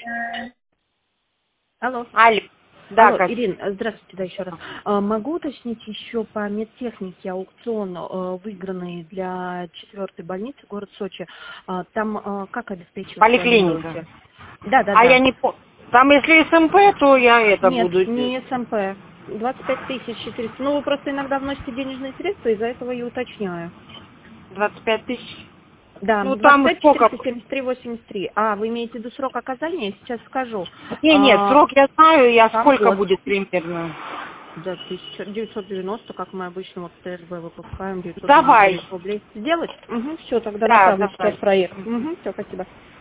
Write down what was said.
Алло. Алло. Да, Алло, Катя. Ирин, здравствуйте, да, еще раз. Могу уточнить еще по медтехнике аукцион, выигранный для 4-й больницы, город Сочи. Там как обеспечивать Поликлиника. планируете? Да, да, А я да. не помню. Там если СМП, то я это Нет, буду делать. не СМП. 25 400. Ну, вы просто иногда вносите денежные средства, из-за этого и уточняю. 25 тысяч. Да, Ну там 25 сколько? 473 83. Вы имеете в виду срок оказания? Я сейчас скажу. Нет, срок я знаю, я Там сколько год. будет примерно. За 1990, как мы обычно вот ТСБ выпускаем, Давай. 999 рублей. Сделать? Угу, все, тогда Да, направлю сейчас давай. проект. Угу, все, спасибо.